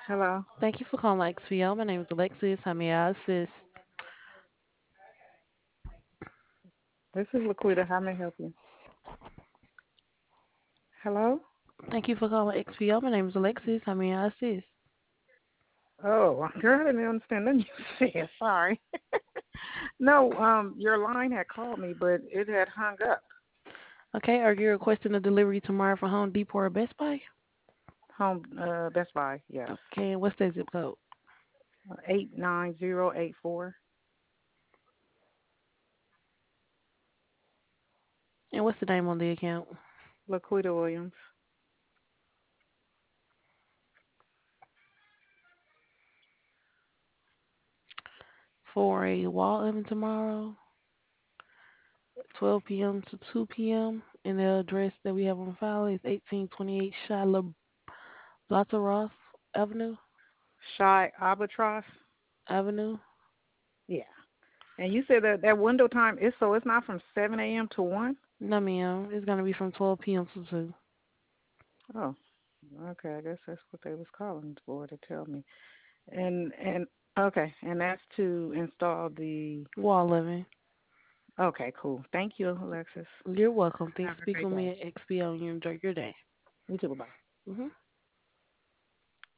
Hello. Thank you for calling XPO. My name is Alexis. How may I assist? This is Laquita. How may I help you? Hello? Thank you for calling XPO. My name is Alexis. How may I assist? Oh, girl, I didn't understand nothing you said. Sorry. No, your line had called me, but it had hung up. Okay, are you requesting a delivery tomorrow for Home Depot or Best Buy? Home, Best Buy, yes. Okay, and what's that zip code? 89084. And what's the name on the account? Laquita Williams. For a wall oven tomorrow, 12 p.m. to 2 p.m. And the address that we have on file is 1828 Shiloh Ross Avenue. Shy Albatross. Avenue. Yeah. And you said that window time is so it's not from 7 a.m. to 1? No, ma'am. It's gonna be from 12 p.m. to 2. Oh, okay. I guess that's what they was calling for to tell me. And okay, and that's to install the. Wall oven. Okay, cool. Thank you, Alexis. You're welcome. Thanks Have for a speaking great with day. me at XPO and you enjoy your day. You too. Bye. Hmm